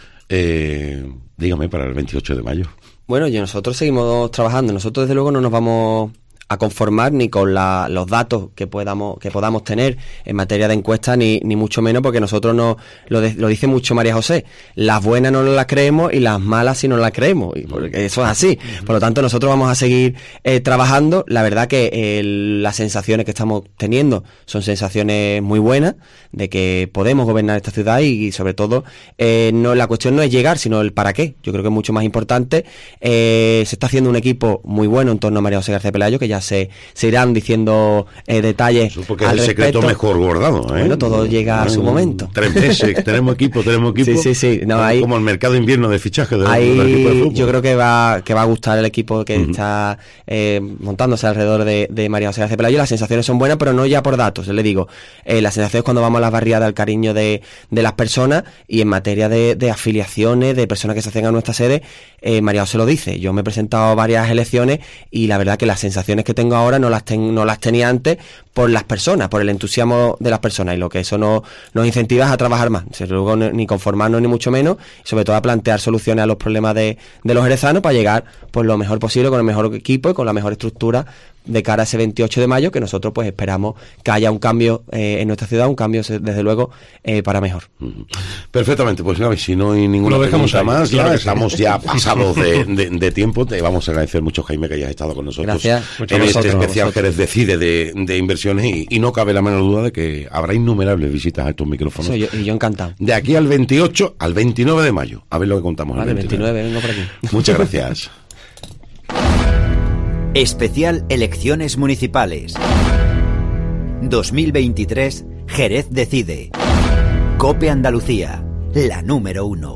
Eh, dígame, para el veintiocho de mayo. Bueno, y nosotros seguimos trabajando, nosotros desde luego no nos vamos a conformar ni con la, los datos que podamos que podamos tener en materia de encuestas, ni, ni mucho menos, porque nosotros no lo, de, lo dice mucho María José, las buenas no nos las creemos y las malas sí nos las creemos, y porque eso es así. Por lo tanto, nosotros vamos a seguir eh, trabajando. La verdad que eh, las sensaciones que estamos teniendo son sensaciones muy buenas de que podemos gobernar esta ciudad y, y sobre todo eh, no la cuestión no es llegar, sino el para qué. Yo creo que es mucho más importante. Eh, se está haciendo un equipo muy bueno en torno a María José García Pelayo, que ya Se, se irán diciendo eh, detalles. Eso porque al es el respecto. Secreto mejor guardado, ¿eh? Bueno, todo llega a su momento. Tres meses, tenemos equipo, tenemos equipo. Sí, sí, sí. No, hay, como el mercado invierno de fichaje de, hay, del equipo de fútbol. Yo creo que va que va a gustar el equipo que uh-huh. está eh, montándose alrededor de, de María José García Pelayo. Las sensaciones son buenas, pero no ya por datos. Le digo, eh, las sensaciones cuando vamos a las barriadas, al cariño de, de las personas, y en materia de, de afiliaciones, de personas que se hacen a nuestra sede, eh, María José lo dice. Yo me he presentado a varias elecciones y la verdad que las sensaciones que tengo ahora no las ten, no las tenía antes, por las personas, por el entusiasmo de las personas, y lo que eso nos, nos incentiva es a trabajar más, o sea, luego ni conformarnos ni mucho menos, y sobre todo a plantear soluciones a los problemas de, de los jerezanos para llegar pues lo mejor posible, con el mejor equipo y con la mejor estructura de cara a ese veintiocho de mayo, que nosotros pues esperamos que haya un cambio eh, en nuestra ciudad, un cambio desde luego eh, para mejor. Perfectamente, pues Gaby, si no hay ninguna pregunta más, claro, ya estamos ya pasados de, de, de tiempo. Te vamos a agradecer mucho, Jaime, que hayas estado con nosotros. Gracias. En este especial Jerez Decide de, de inversiones, y, y no cabe la menor duda de que habrá innumerables visitas a estos micrófonos. Soy yo, y yo encantado. De aquí al veintiocho al veintinueve de mayo, a ver lo que contamos. Vale, el veintinueve, vengo por aquí. Muchas gracias. Especial Elecciones Municipales dos mil veintitrés, Jerez Decide. COPE Andalucía, la número uno.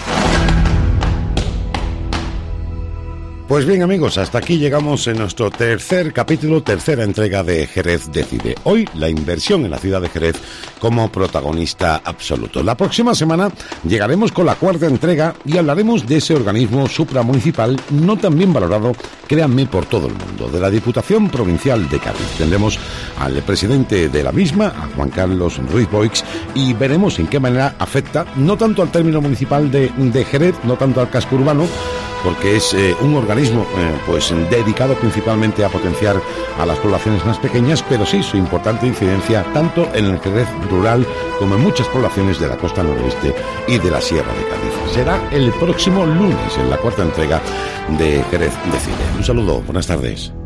Pues bien, amigos, hasta aquí llegamos en nuestro tercer capítulo, tercera entrega de Jerez Decide. Hoy, la inversión en la ciudad de Jerez como protagonista absoluto. La próxima semana llegaremos con la cuarta entrega y hablaremos de ese organismo supramunicipal no tan bien valorado, créanme, por todo el mundo, de la Diputación Provincial de Cádiz. Tendremos al presidente de la misma, a Juan Carlos Ruiz Boix, y veremos en qué manera afecta no tanto al término municipal de, de Jerez, no tanto al casco urbano, porque es eh, un organismo eh, pues dedicado principalmente a potenciar a las poblaciones más pequeñas, pero sí su importante incidencia tanto en el Jerez rural como en muchas poblaciones de la costa noroeste y de la Sierra de Cádiz. Será el próximo lunes en la cuarta entrega de Jerez Decide. Un saludo, buenas tardes.